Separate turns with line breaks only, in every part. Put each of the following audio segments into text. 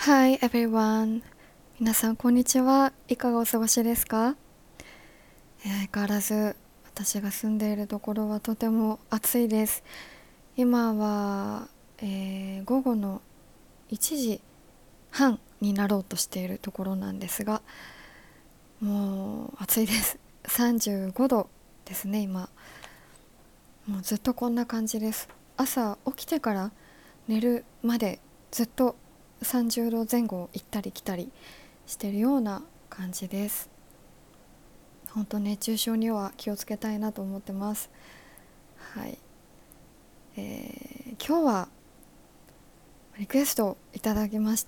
Hi everyone. 皆さんこんにちは。いかがお過ごしですか？相変わらず私が住んでいるところはとても暑いです。今は、午後の1時半になろうとしているところなんですが、もう暑いです。35度ですね今。もうずっとこんな感じです。朝起きてから寝るまでずっと30度前後行ったり来たりしてるような感じです。本当熱中症には気をつけたいなと思ってます。はい、今日はリクエストをいただきまして、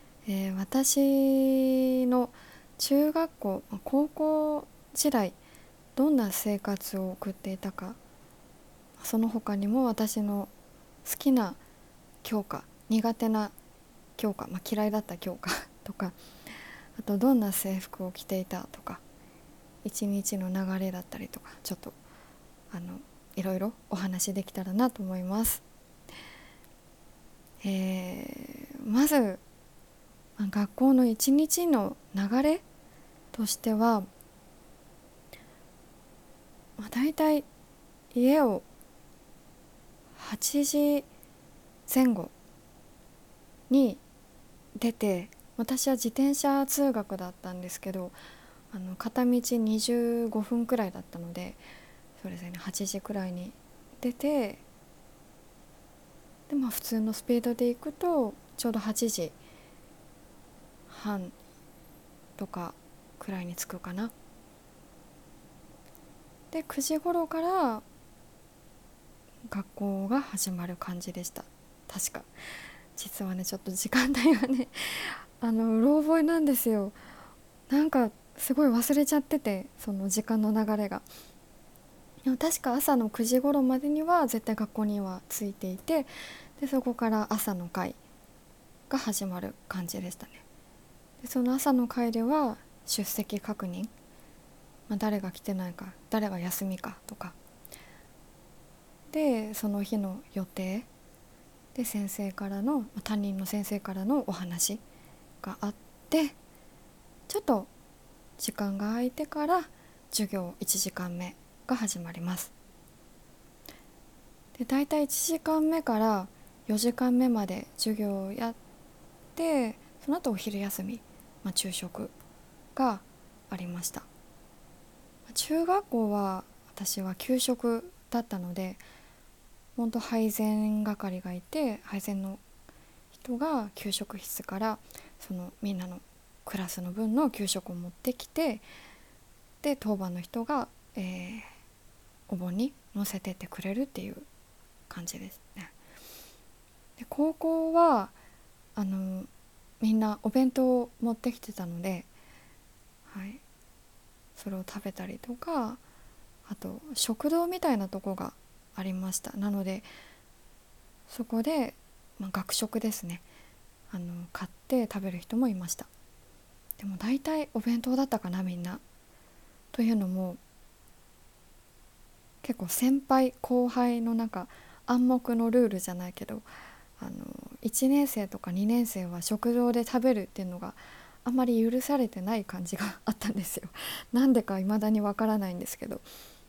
私の中学校高校時代どんな生活を送っていたか、その他にも私の好きな教科、苦手な教科、嫌いだった教科とか、あとどんな制服を着ていたとか、一日の流れだったりとか、ちょっとあのいろいろお話できたらなと思います。まず学校の一日の流れとしては、だいたい家を8時前後に出て、私は自転車通学だったんですけど、片道25分くらいだったので、そうですね、8時くらいに出て、で普通のスピードで行くとちょうど8時半とかくらいに着くかな。で9時頃から学校が始まる感じでした。確か。実はね、ちょっと時間帯はねうろ覚えなんですよ。なんかすごい忘れちゃってて、その時間の流れが。でも確か朝の9時頃までには絶対学校には着いていて、でそこから朝の会が始まる感じでしたね。でその朝の会では出席確認、誰が来てないか、誰が休みかとかで、その日の予定で先生からの、担任の先生からのお話があって、ちょっと時間が空いてから授業1時間目が始まります。でだいたい1時間目から4時間目まで授業をやって、その後お昼休み、昼食がありました。中学校は私は給食だったので、本当配膳係がいて、配膳の人が給食室からそのみんなのクラスの分の給食を持ってきて、で当番の人が、お盆に乗せてってくれるっていう感じですね。で高校はみんなお弁当を持ってきてたので、はい、それを食べたりとか、あと食堂みたいなとこがありました。なのでそこで、学食ですね、買って食べる人もいました。でも大体お弁当だったかな、みんな。というのも、結構先輩後輩の暗黙のルールじゃないけど、あの1年生とか2年生は食堂で食べるっていうのがあまり許されてない感じがあったんですよ。なんでか未だにわからないんですけど、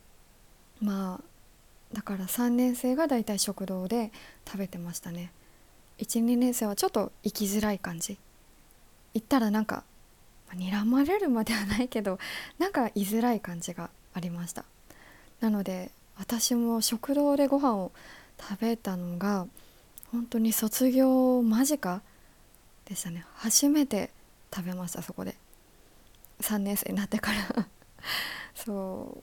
だから3年生がだいたい食堂で食べてましたね。1、2年生はちょっと行きづらい感じ。行ったら睨まれるまではないけど、居づらい感じがありました。なので私も食堂でご飯を食べたのが本当に卒業間近でしたね。初めて食べました、そこで。3年生になってからそう、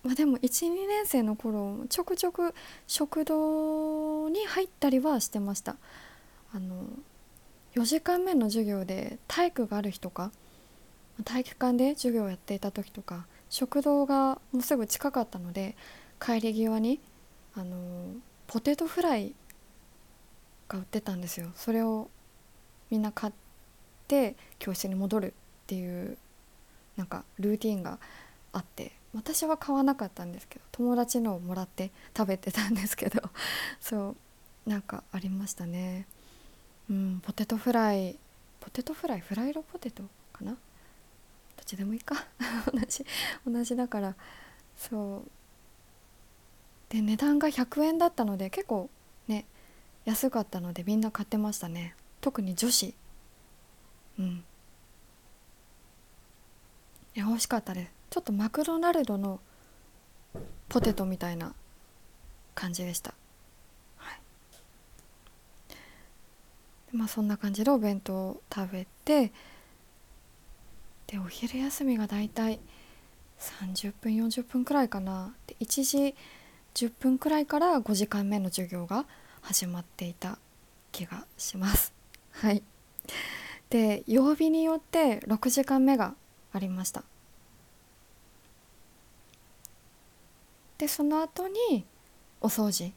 でも1、2年生の頃ちょくちょく食堂に入ったりはしてました。あの4時間目の授業で体育がある日とか、体育館で授業をやっていた時とか、食堂がもうすぐ近かったので、帰り際にポテトフライが売ってたんですよ。それをみんな買って教室に戻るっていうルーティンがあって、私は買わなかったんですけど、友達のをもらって食べてたんですけどそう、ありましたね。 ポテトフライフライドポテトかな、どっちでもいいか同じだから。そうで、値段が100円だったので結構ね安かったのでみんな買ってましたね、特に女子。うん、いや美味しかったです。ちょっとマクドナルドのポテトみたいな感じでした。はい、まあそんな感じでお弁当を食べて、でお昼休みがだいたい30分40分くらいかな。で1時10分くらいから5時間目の授業が始まっていた気がします。はい。で曜日によって6時間目がありました。でその後にお掃除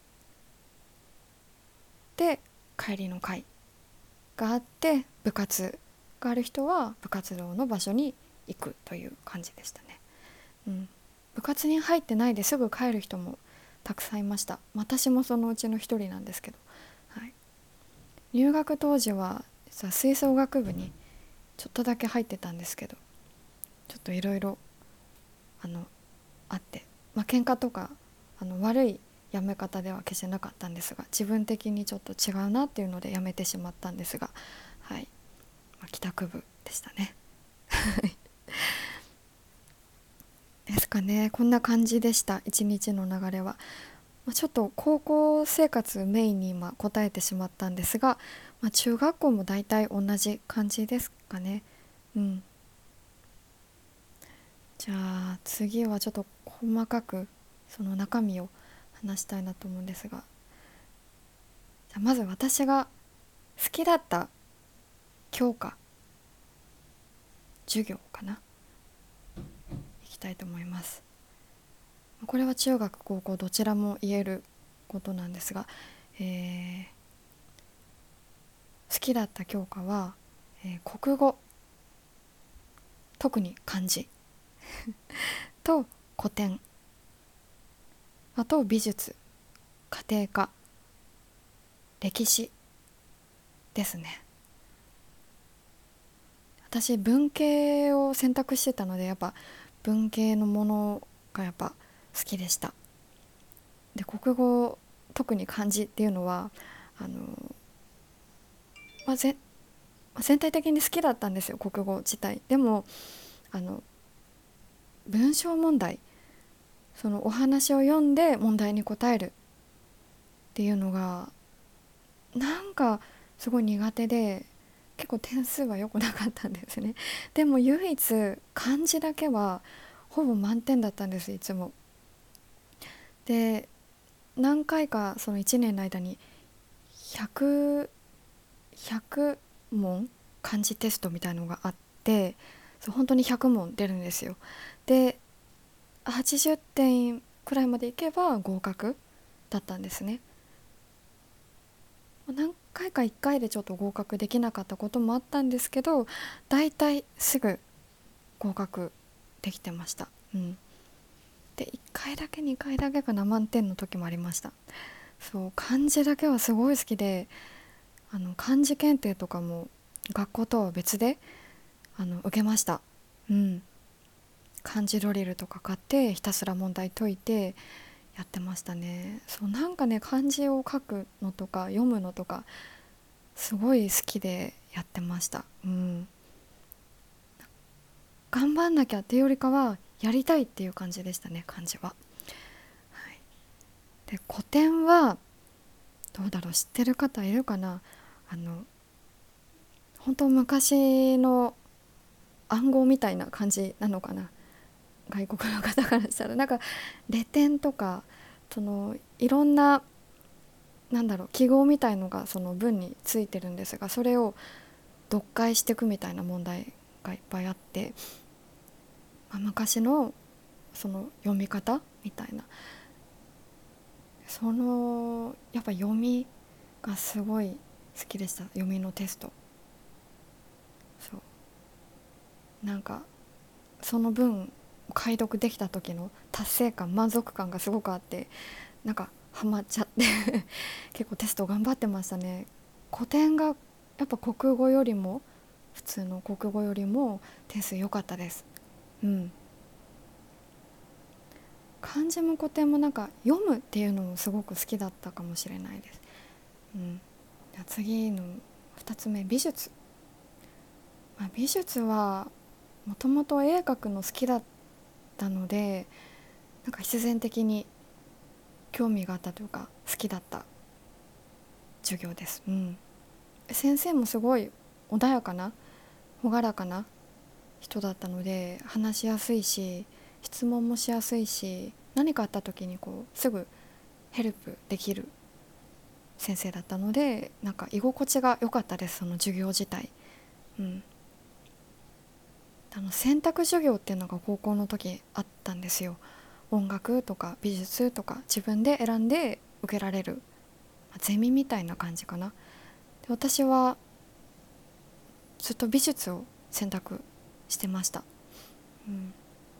で帰りの会があって、部活がある人は部活動の場所に行くという感じでしたね。部活に入ってないですぐ帰る人もたくさんいました。私もそのうちの一人なんですけど、はい、入学当時は吹奏楽部にちょっとだけ入ってたんですけど、ちょっといろいろあって、喧嘩とか悪いやめ方では決してなかったんですが、自分的にちょっと違うなっていうのでやめてしまったんですが、はい、帰宅部でしたね。ですかね。こんな感じでした一日の流れは。ちょっと高校生活メインに今答えてしまったんですが、中学校も大体同じ感じですかね。うん。じゃあ次はちょっと細かくその中身を話したいなと思うんですが、じゃあまず私が好きだった教科、授業かな、いきたいと思います。これは中学高校どちらも言えることなんですが、好きだった教科は、国語、特に漢字と古典、あと美術、家庭科、歴史ですね。私文系を選択してたので、やっぱ文系のものがやっぱ好きでした。で国語、特に漢字っていうのはあの、まあ、全体的に好きだったんですよ、国語自体。でもあの文章問題、そのお話を読んで問題に答えるっていうのがなんかすごい苦手で、結構点数は良くなかったんですね。でも唯一漢字だけはほぼ満点だったんです、いつも。で何回かその1年の間に100問漢字テストみたいのがあって、そう本当に100問出るんですよ。で80点くらいまでいけば合格だったんですね。何回か1回でちょっと合格できなかったこともあったんですけど、だいたいすぐ合格できてました。で1回だけ2回だけかな、満点の時もありました。そう漢字だけはすごい好きで、漢字検定とかも学校とは別で受けました。漢字ドリルとか買ってひたすら問題解いてやってましたね。そうなんかね、漢字を書くのとか読むのとかすごい好きでやってました。頑張んなきゃっていうよりかはやりたいっていう感じでしたね、漢字は。はい、で古典はどうだろう、知ってる方いるかな。本当昔の暗号みたいな感じなのかな、外国の方からしたら。なんかレ点とかそのいろんな、なんだろう、記号みたいのがその文についてるんですが、それを読解していくみたいな問題がいっぱいあって、昔のその読み方みたいな、そのやっぱ読みがすごい好きでした。読みのテスト。そうなんかその文を解読できた時の達成感、満足感がすごくあって、なんかハマっちゃって結構テスト頑張ってましたね。 古典がやっぱ国語よりも普通の国語よりも点数良かったです。うん、漢字も古典もなんか読むっていうのもすごく好きだったかもしれないです。うん、じゃあ次の2つ目、美術。美術はもともと絵描くの好きだったので、なんか必然的に興味があったというか好きだった授業です。うん、先生もすごい穏やかな朗らかな人だったので話しやすいし、質問もしやすいし、何かあった時にこうすぐヘルプできる先生だったので、なんか居心地が良かったです、その授業自体。うん、選択授業っていうのが高校の時あったんですよ。音楽とか美術とか自分で選んで受けられる、ゼミみたいな感じかな。で、私はずっと美術を選択してました。うん、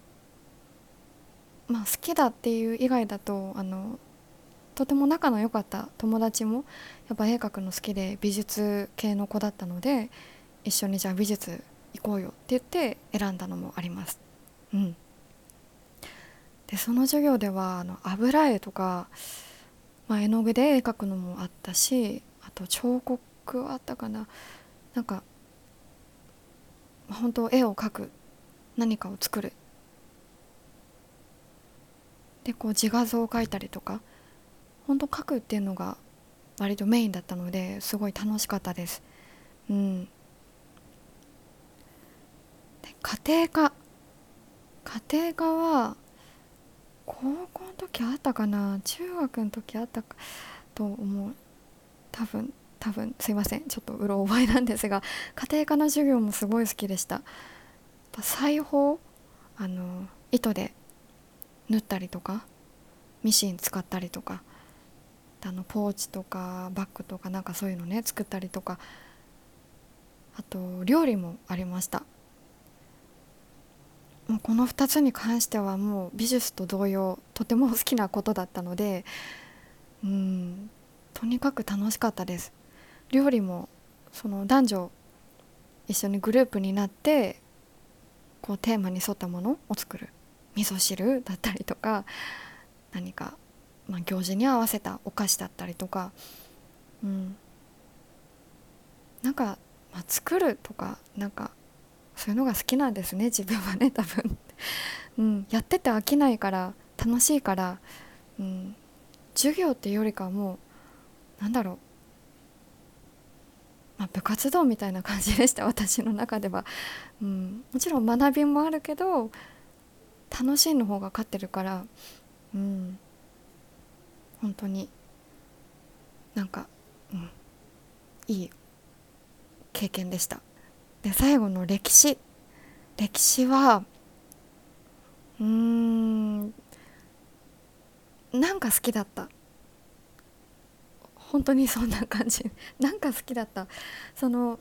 好きだっていう以外だととても仲の良かった友達もやっぱ絵描くの好きで美術系の子だったので、一緒にじゃあ美術行こうよって言って選んだのもあります。うん、でその授業では油絵とか、絵の具で絵描くのもあったし、あと彫刻はあったかな。なんか本当絵を描く、何かを作る、でこう自画像を描いたりとか本当描くっていうのが割とメインだったのですごい楽しかったです。うん、で家庭科は高校の時あったかな、中学の時あったかと思う。多分すいません、ちょっとうろ覚えなんですが、家庭科の授業もすごい好きでした。やっぱ裁縫、糸で縫ったりとかミシン使ったりとか、ポーチとかバッグとかなんかそういうのね作ったりとか、あと料理もありました。もうこの2つに関してはもう美術と同様とても好きなことだったので、とにかく楽しかったです。料理もその男女一緒にグループになってこうテーマに沿ったものを作る、味噌汁だったりとか、何か、行事に合わせたお菓子だったりとか、うん、なんか、作るとかなんかそういうのが好きなんですね、自分はね、多分。やってて飽きないから楽しいから、うん、授業っていうよりかはもうなんだろう、部活動みたいな感じでした、私の中では。もちろん学びもあるけど楽しいの方が勝ってるから、うん、本当になんか、いい経験でした。で最後の歴史はなんか好きだった、本当にそんな感じ。なんか好きだった。その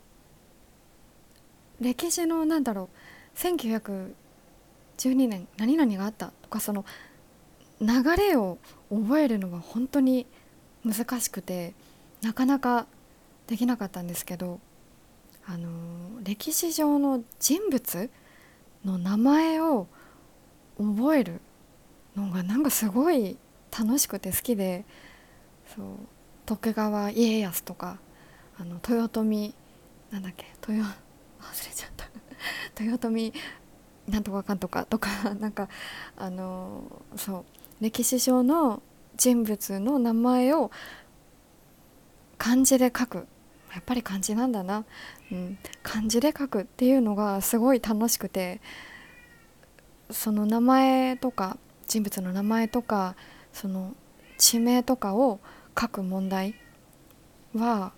歴史のなんだろう、1912年何々があったとか、その流れを覚えるのは本当に難しくてなかなかできなかったんですけど、歴史上の人物の名前を覚えるのがなんかすごい楽しくて好きで、そう、徳川家康とか豊臣、なんだっけ、忘れちゃった。豊臣なんとかかんとかとか、なんかそう歴史上の人物の名前を漢字で書く、やっぱり漢字なんだな、漢字で書くっていうのがすごい楽しくて、その名前とか人物の名前とかその地名とかを書く問題は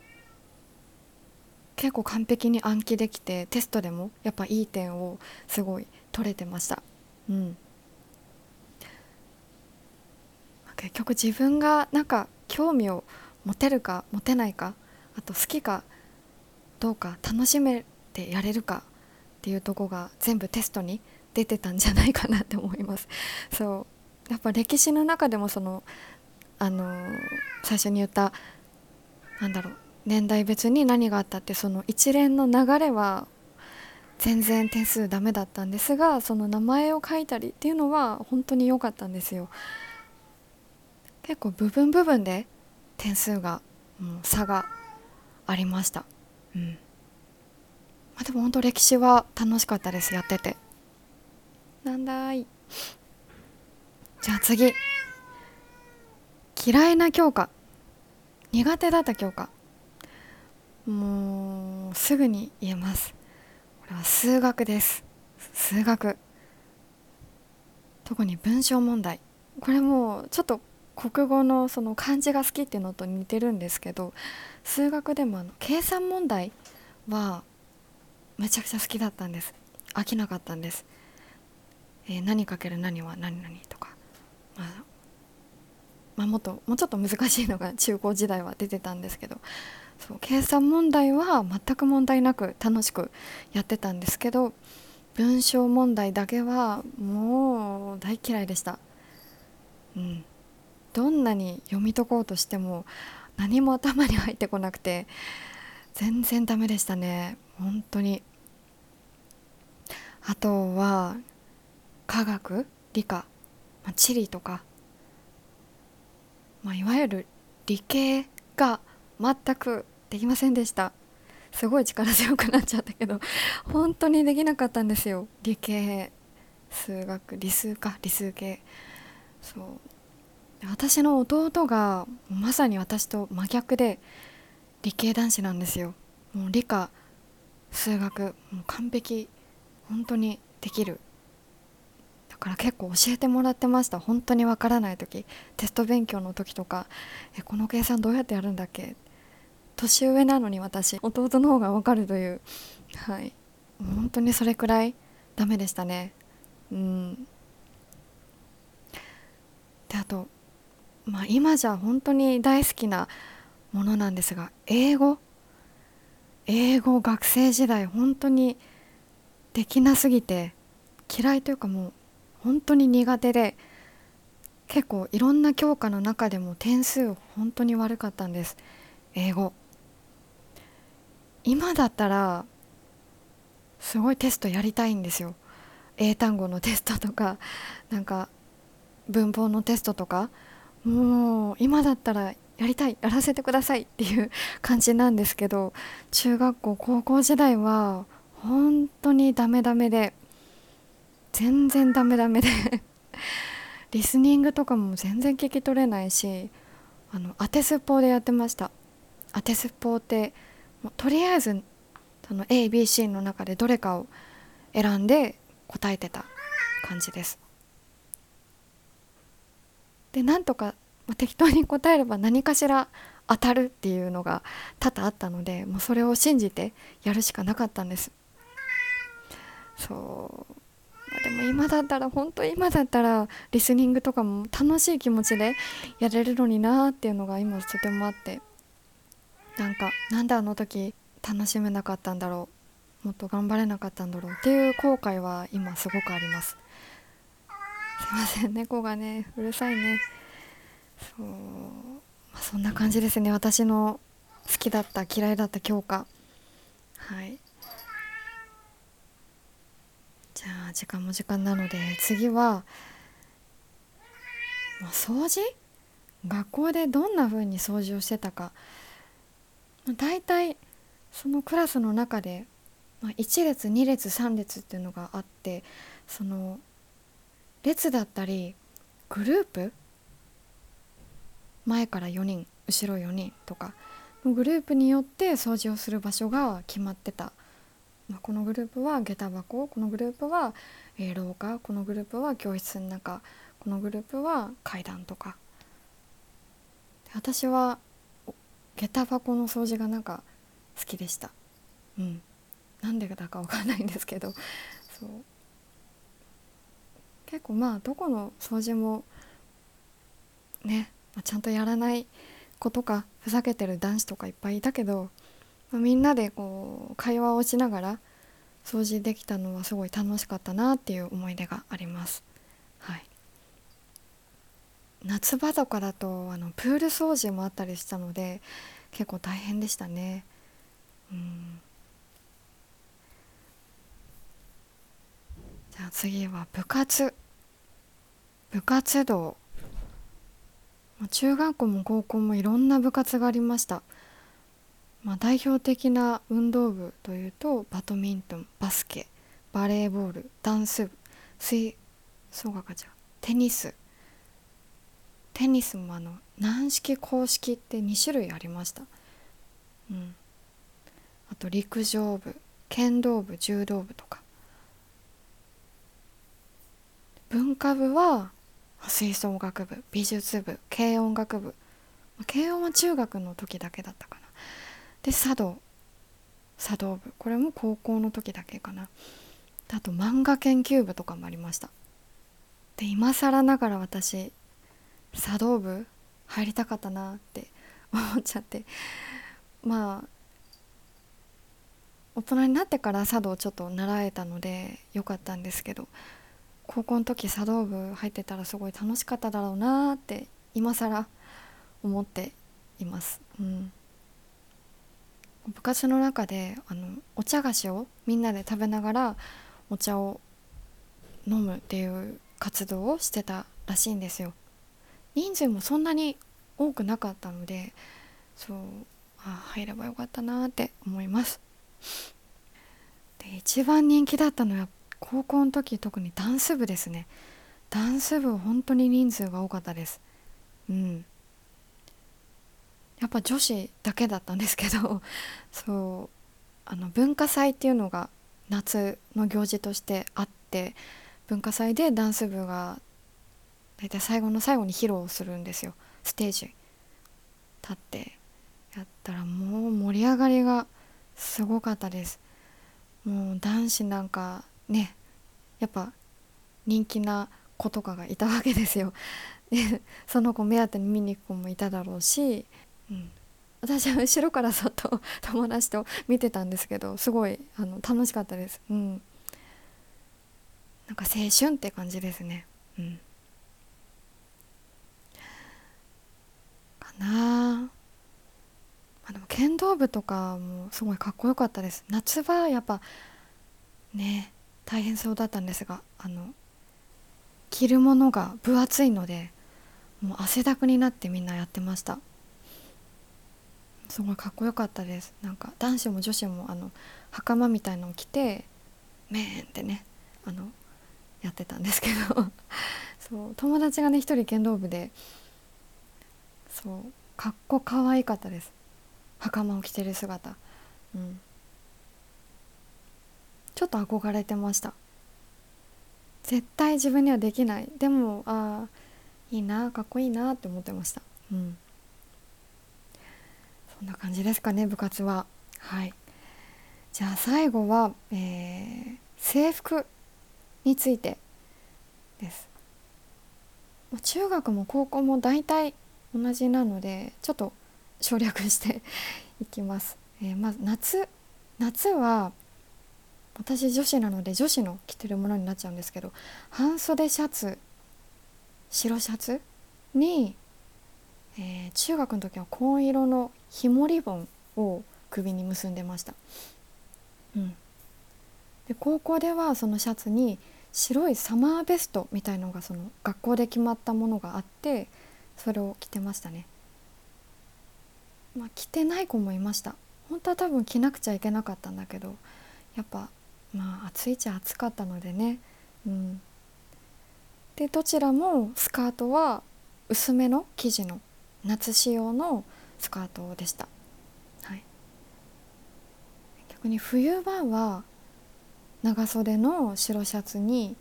結構完璧に暗記できて、テストでもやっぱいい点をすごい取れてました。うん、結局自分がなんか興味を持てるか持てないか、あと好きかどうか楽しめてやれるかっていうとこが全部テストに出てたんじゃないかなって思います。そうやっぱ歴史の中でもその最初に言ったなんだろう、 年代別に何があったってその一連の流れは全然点数ダメだったんですが、その名前を書いたりっていうのは本当に良かったんですよ。結構部分部分で点数が、差がありました。うん。でも本当歴史は楽しかったです、やってて。なんだい。じゃあ次。嫌いな教科。苦手だった教科。もうすぐに言えます。これは数学です。数学。特に文章問題。これもちょっと国語のその漢字が好きっていうのと似てるんですけど、数学でも計算問題はめちゃくちゃ好きだったんです。飽きなかったんです。何かける何は何々とか、まあ、もうちょっと難しいのが中高時代は出てたんですけど、そう計算問題は全く問題なく楽しくやってたんですけど、文章問題だけはもう大嫌いでした。うん、どんなに読み解こうとしても何も頭に入ってこなくて全然ダメでしたね、本当に。あとは科学、理科、地理とか、いわゆる理系が全くできませんでした。すごい力強くなっちゃったけど本当にできなかったんですよ、理系。数学、理数か、理数系。そうで、私の弟がまさに私と真逆で理系男子なんですよ。もう理科、数学もう完璧、本当にできる。だから結構教えてもらってました。本当にわからない時、テスト勉強の時とか、この計算どうやってやるんだっけ。年上なのに私、弟の方がわかるという。はい、本当にそれくらいダメでしたね。うん。で、あと、今じゃ本当に大好きなものなんですが、英語学生時代本当にできなすぎて、嫌いというかもう本当に苦手で、結構いろんな教科の中でも点数本当に悪かったんです、英語。今だったらすごいテストやりたいんですよ。英単語のテストとか、なんか文法のテストとか、もう今だったらやりたい、やらせてくださいっていう感じなんですけど、中学校高校時代は本当にダメダメで、全然ダメダメでリスニングとかも全然聞き取れないし、当てずっぽうでやってました。当てずっぽうって、もうとりあえずその ABC の中でどれかを選んで答えてた感じです。で、なんとか適当に答えれば何かしら当たるっていうのが多々あったので、もうそれを信じてやるしかなかったんです。そう、でも本当今だったらリスニングとかも楽しい気持ちでやれるのになーっていうのが今とてもあって、なんであの時楽しめなかったんだろう、もっと頑張れなかったんだろうっていう後悔は今すごくあります。すいません、猫がねうるさいね。そう、そんな感じですね、私の好きだった嫌いだった教科。はい。じゃあ時間も時間なので次は、掃除、学校でどんな風に掃除をしてたか。だいたいそのクラスの中で、1列2列3列っていうのがあって、その列だったりグループ、前から4人後ろ4人とかのグループによって掃除をする場所が決まってた。このグループは下駄箱、このグループは、廊下、このグループは教室の中、このグループは階段とか。で、私は下駄箱の掃除が好きでした。うん、なんでだかわかんないんですけど、そう結構どこの掃除もね、ちゃんとやらない子とかふざけてる男子とかいっぱいいたけど、みんなでこう会話をしながら掃除できたのはすごい楽しかったなっていう思い出があります。はい。夏場とかだとプール掃除もあったりしたので、 結構大変でしたね。うん、じゃあ次は部活動。中学校も高校もいろんな部活がありました。代表的な運動部というとバドミントン、バスケ、バレーボール、ダンス部、吹奏楽じゃテニスも軟式硬式って2種類ありました。うん、あと陸上部、剣道部、柔道部とか。文化部は吹奏楽部、美術部、軽音楽部。軽音は中学の時だけだったかな。で茶道部、これも高校の時だけかな。あと漫画研究部とかもありました。で今更ながら私茶道部入りたかったなって思っちゃって、まあ大人になってから茶道をちょっと習えたのでよかったんですけど、高校の時茶道部入ってたらすごい楽しかっただろうなって今更思っています。うん、部活の中でお茶菓子をみんなで食べながらお茶を飲むっていう活動をしてたらしいんですよ。人数もそんなに多くなかったので、そう、入ればよかったなって思います。で一番人気だったのは高校の時、特にダンス部ですね。ダンス部本当に人数が多かったです。うん、やっぱ女子だけだったんですけどそう文化祭っていうのが夏の行事としてあって、文化祭でダンス部がだいたい最後の最後に披露するんですよ。ステージ立ってやったらもう盛り上がりがすごかったです。もう男子なんかね、やっぱ人気な子とかがいたわけですよ。でその子目当てに見に行く子もいただろうし、うん、私は後ろからそっと友達と見てたんですけど、すごい楽しかったです。うん、なんか青春って感じですね。うん、かなでも剣道部とかもすごいかっこよかったです。夏場やっぱね大変そうだったんですが、着るものが分厚いのでもう汗だくになってみんなやってました。すごいかっこよかったです。なんか男子も女子も袴みたいのを着てメーンってねやってたんですけどそう友達がね一人剣道部で、そうかっこ可愛かったです。袴を着てる姿、うん、ちょっと憧れてました。絶対自分にはできない、でもいいなかっこいいなって思ってました。うん、そんな感じですかね部活は。はい、じゃあ最後は、制服についてです。中学も高校も大体同じなのでちょっと省略していきます。まず夏は私女子なので女子の着てるものになっちゃうんですけど、半袖シャツ、白シャツに、中学の時は紺色の紐リボンを首に結んでました。うん、で高校ではそのシャツに白いサマーベストみたいのがその学校で決まったものがあって、それを着てましたね。着てない子もいました。本当は多分着なくちゃいけなかったんだけど、やっぱ暑いっちゃ暑かったのでね。うん、でどちらもスカートは薄めの生地の夏仕様のスカートでした。はい、逆に冬場は長袖の白シャツに、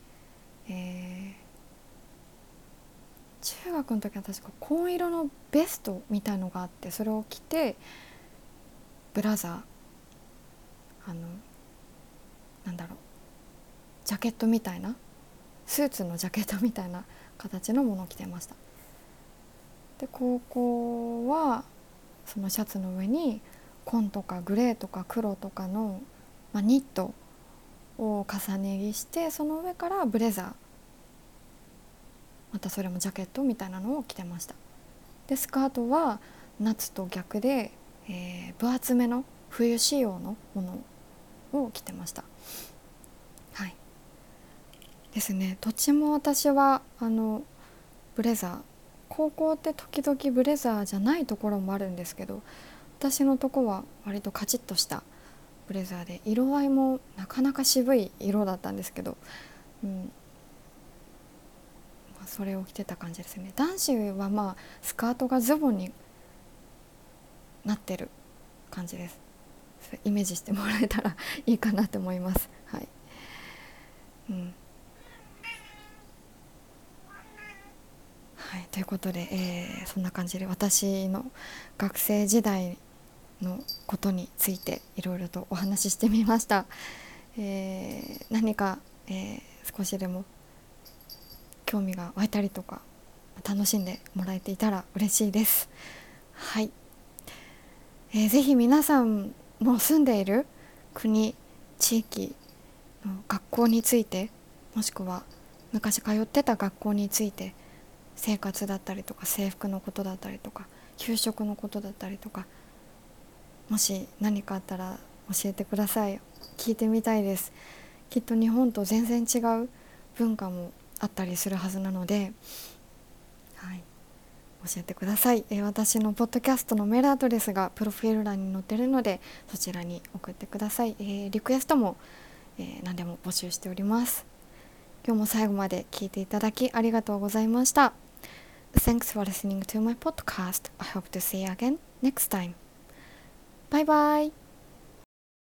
中学の時は確か紺色のベストみたいのがあって、それを着てブラザー、なんだろう、ジャケットみたいな、スーツのジャケットみたいな形のものを着てました。で高校はそのシャツの上に紺とかグレーとか黒とかの、ニットを重ね着して、その上からブレザー、またそれもジャケットみたいなのを着てました。でスカートは夏と逆で、 分厚めの冬仕様のものを着てました。はいですね。どっちも私はブレザー、高校って時々ブレザーじゃないところもあるんですけど、私のとこは割とカチッとしたブレザーで、色合いもなかなか渋い色だったんですけど、それを着てた感じですね。男子はスカートがズボンになってる感じです。それイメージしてもらえたらいいかなと思います。はい、はい、ということで、そんな感じで私の学生時代のことについていろいろとお話ししてみました。何か、少しでも興味が湧いたりとか楽しんでもらえていたら嬉しいです。はい、ぜひ皆さんも住んでいる国、地域の学校について、もしくは昔通ってた学校について、生活だったりとか制服のことだったりとか給食のことだったりとか、もし何かあったら教えてください。聞いてみたいです。きっと日本と全然違う文化もあったりするはずなので、はい、教えてください。私のポッドキャストのメールアドレスがプロフィール欄に載っているので、そちらに送ってください。リクエストも、何でも募集しております。今日も最後まで聞いていただきありがとうございました。Thanks for listening to my podcast. I hope to see you again next time. Bye bye.